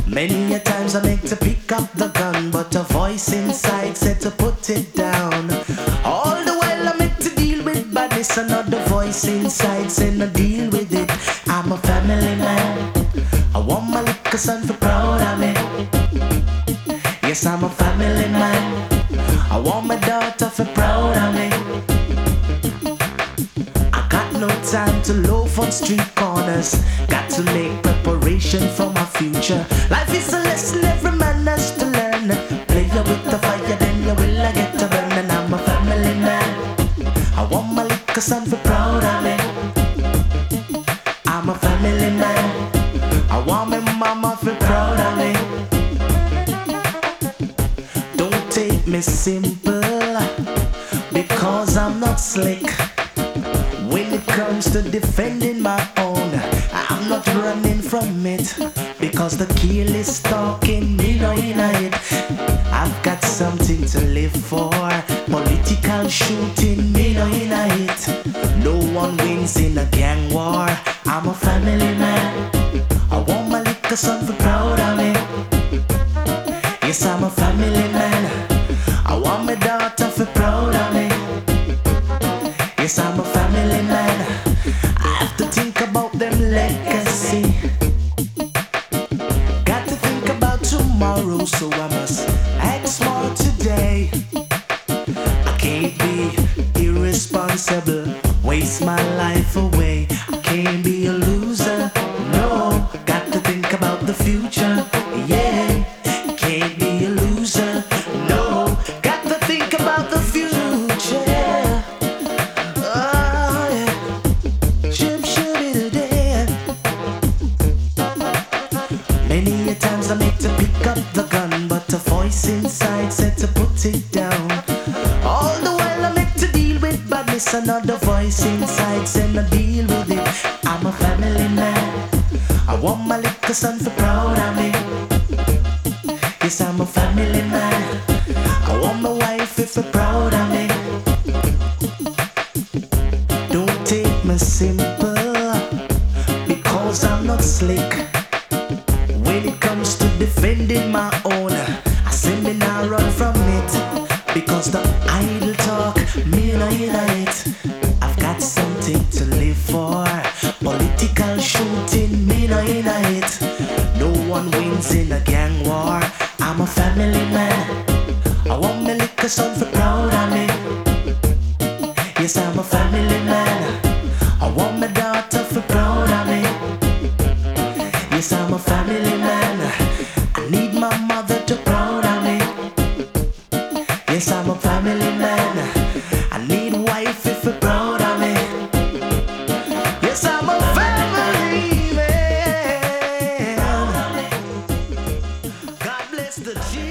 Many a times I make to pick up the gun, but a voice inside said to put it down. All the while I make to deal with badness, another voice inside said no deal with it. I'm a family man. I want my little son for proud of me. Yes, I'm a family man. I want my daughter for proud of me. I got no time to loaf on street corners. Got to make preparation for my future. Life is a lesson every man has to learn. Play you with the fire, then you will get to burn. And I'm a family man. I want my little son for proud of me. I'm a family man. I want my mama for proud of me. Don't take me simple, because I'm not slick. When it comes to defending my own, I'm not running from it, because the kill is stalking me now in it. I've got something to live for. Political shooting me now in it. No one wins in a gang war. I'm a family man. I want my little son for proud of me. Yes, I'm a family man. I want my daughter for proud of me. Yes, I'm a family man. I have to think about them legacy. Got to think about tomorrow, so I must act smart today. I can't be irresponsible, waste my life away. I can't be a loser, no. Got to think about the future, yeah. Can't be a loser, no. Got to think about the future. Oh, yeah. Ship-ship-it-a-day. Many a times I make to pick up the gun, but a voice inside said to put it down. All the while I make to deal with badness, another voice inside said no deal with it. I'm a family man. I want my little son for proud of me. Yes, I'm a family man. I want my wife for proud of me. Don't take me simple, because I'm not slick. When it comes to defending my own, I say me not run from it, because the idle talk me no in it. I've got something to live for. Political shooting me no in it. No one wins in a gang war. I'm a family man. I want my little son for proud of me. Yes, I'm a family man. I want my daughter for proud of me. Yes, I'm a family man. I need my mother to proud of me. Yes, I'm a family man. I need wife for proud of me. Yes, I'm a family man. God bless the G.